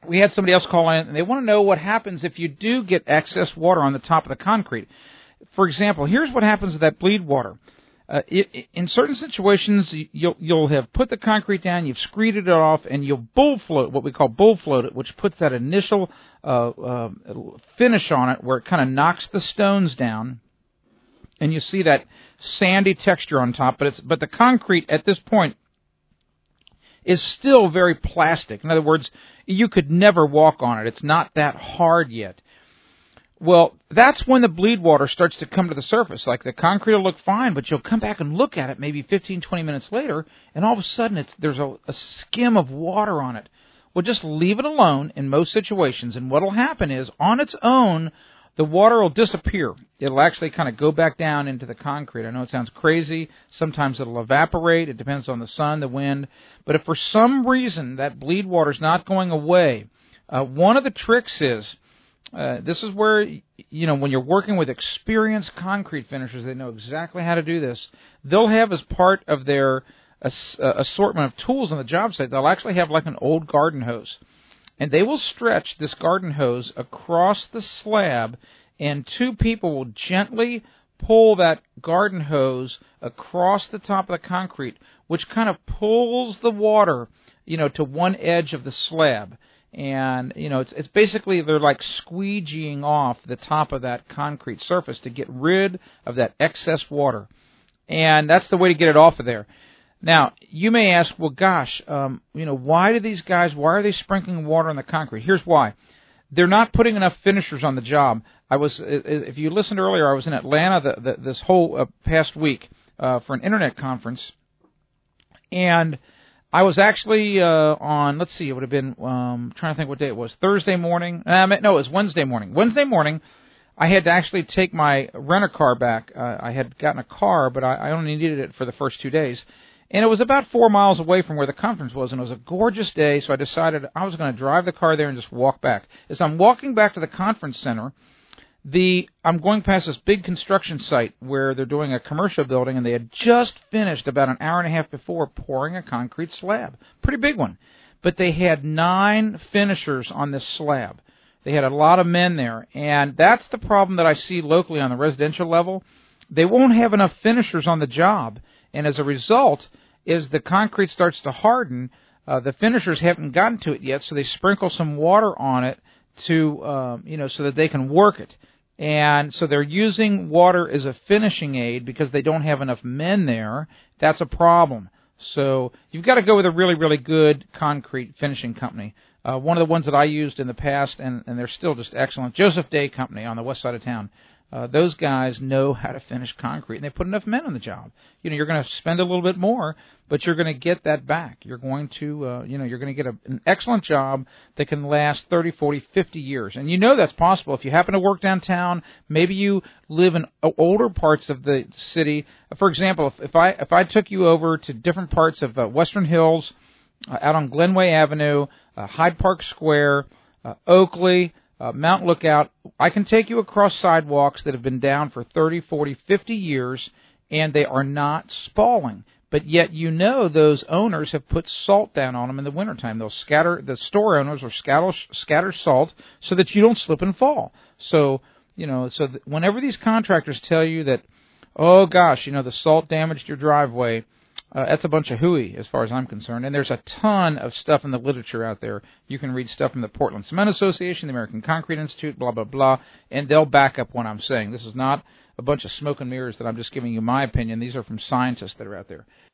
we had somebody else call in, and they want to know what happens if you do get excess water on the top of the concrete. For example, here's what happens with that bleed water. In certain situations, you'll have put the concrete down, you've screeded it off, and you'll bull float, what we call bull float it, which puts that initial finish on it where it kind of knocks the stones down, and you see that sandy texture on top. But the concrete at this point is still very plastic. In other words, you could never walk on it. It's not that hard yet. Well, that's when the bleed water starts to come to the surface. Like the concrete will look fine, but you'll come back and look at it maybe 15, 20 minutes later, and all of a sudden there's a skim of water on it. Well, just leave it alone in most situations, and what will happen is, on its own, the water will disappear. It'll actually kind of go back down into the concrete. I know it sounds crazy. Sometimes it'll evaporate. It depends on the sun, the wind. But if for some reason that bleed water's not going away, one of the tricks is, this is where, when you're working with experienced concrete finishers, they know exactly how to do this. They'll have, as part of their assortment of tools on the job site, they'll actually have like an old garden hose. And they will stretch this garden hose across the slab, and two people will gently pull that garden hose across the top of the concrete, which kind of pulls the water, to one edge of the slab. And, it's basically they're like squeegeeing off the top of that concrete surface to get rid of that excess water. And that's the way to get it off of there. Now, you may ask, well, gosh, why are they sprinkling water on the concrete? Here's why. They're not putting enough finishers on the job. If you listened earlier, I was in Atlanta this whole past week for an internet conference, and I was actually on, let's see, it would have been, trying to think what day it was, Thursday morning. No, it was Wednesday morning. Wednesday morning, I had to actually take my rent-a-car back. I had gotten a car, but I only needed it for the first 2 days. And it was about 4 miles away from where the conference was, and it was a gorgeous day, so I decided I was going to drive the car there and just walk back. As I'm walking back to the conference center, I'm going past this big construction site where they're doing a commercial building, and they had just finished about an hour and a half before pouring a concrete slab. Pretty big one. But they had 9 finishers on this slab. They had a lot of men there, and that's the problem that I see locally on the residential level. They won't have enough finishers on the job, and as a result, as the concrete starts to harden, the finishers haven't gotten to it yet, so they sprinkle some water on it to, so that they can work it. And so they're using water as a finishing aid because they don't have enough men there. That's a problem. So you've got to go with a really, really good concrete finishing company. One of the ones that I used in the past, and they're still just excellent, Joseph Day Company on the west side of town. Those guys know how to finish concrete, and they put enough men on the job. You're going to spend a little bit more, but you're going to get that back. You're going to, you're going to get an excellent job that can last 30, 40, 50 years. And that's possible. If you happen to work downtown, maybe you live in older parts of the city. For example, if I took you over to different parts of Western Hills, out on Glenway Avenue, Hyde Park Square, Oakley, Mount Lookout, I can take you across sidewalks that have been down for 30, 40, 50 years, and they are not spalling. But yet those owners have put salt down on them in the wintertime. The store owners will scatter salt so that you don't slip and fall. So, whenever these contractors tell you that, oh gosh, the salt damaged your driveway, that's a bunch of hooey as far as I'm concerned. And there's a ton of stuff in the literature out there. You can read stuff from the Portland Cement Association, the American Concrete Institute, blah, blah, blah, and they'll back up what I'm saying. This is not a bunch of smoke and mirrors that I'm just giving you my opinion. These are from scientists that are out there.